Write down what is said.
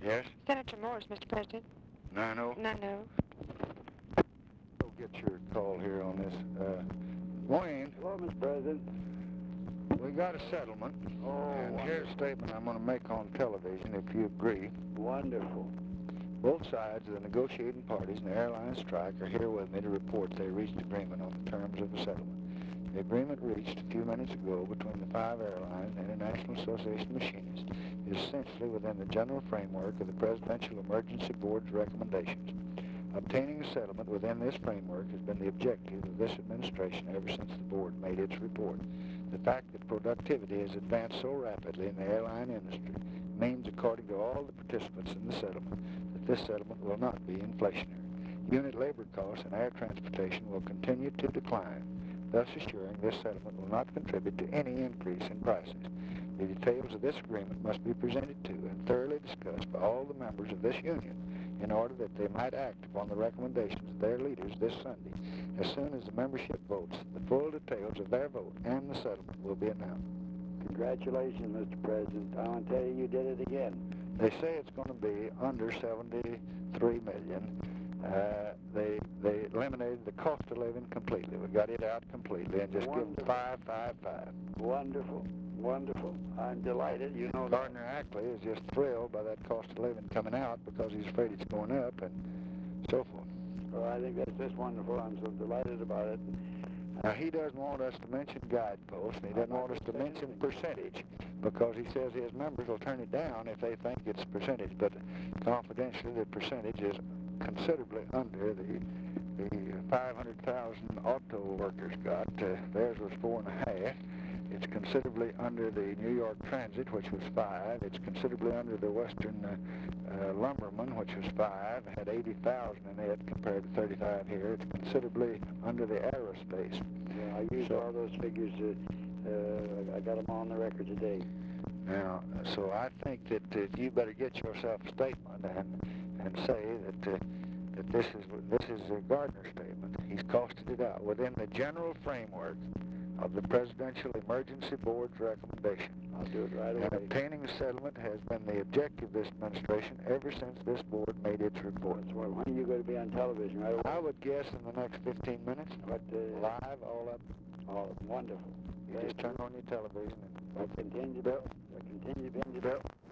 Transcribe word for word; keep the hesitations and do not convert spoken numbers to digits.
Yes? Senator Morris, Mister President. No, no. No, no. Go get your call here on this. Uh, Wayne. Hello, Mister President. We got a settlement. Oh, and wonderful. here's a statement I'm going to make on television, if you agree. Wonderful. Both sides of the negotiating parties in the airline strike are here with me to report they reached agreement on the terms of the settlement. The agreement reached a few minutes ago between the five airlines and the International Association of Machinists is essentially within the general framework of the Presidential Emergency Board's recommendations. Obtaining a settlement within this framework has been the objective of this administration ever since the board made its report. The fact that productivity has advanced so rapidly in the airline industry means, according to all the participants in the settlement, that this settlement will not be inflationary. Unit labor costs in air transportation will continue to decline, thus assuring this settlement will not contribute to any increase in prices. The details of this agreement must be presented to and thoroughly discussed by all the members of this union in order that they might act upon the recommendations of their leaders this Sunday. As soon as the membership votes, the full details of their vote and the settlement will be announced. Congratulations, Mister President. I want to tell you, you did it again. They say it's going to be under seventy-three million. Uh, they they eliminated the cost of living completely. We got it out completely and just Wonderful. give them five, five, five. Wonderful. Wonderful. I'm delighted. You know, Gardner Ackley is just thrilled by that cost of living coming out because he's afraid it's going up and so forth. well, I think that's just wonderful. I'm so delighted about it. Now, he doesn't want us to mention guideposts, and he doesn't want us to mention percentage because he says his members will turn it down if they think it's percentage. But confidentially, the percentage is considerably under the the five hundred thousand auto workers got. Uh, theirs was four and a half. It's considerably under the New York Transit, which was five. It's considerably under the Western uh, uh, Lumberman, which was five. It had eighty thousand in it compared to thirty-five here. It's considerably under the aerospace. Yeah, I used So- all those figures. Uh, uh, I got them on the record today. Now, so I think that uh, you better get yourself a statement and and say that uh, that this is this is a Gardner statement. He's costed it out within the general framework of the Presidential Emergency Board's recommendation. I'll do it right And away. obtaining a settlement has been the objective of this administration ever since this board made its report. That's why- When are you going to be on television? Right away? I would guess in the next fifteen minutes, But, uh, live, all up. oh, wonderful. You just turn on your television and I continue, Bill. I continue to Bill.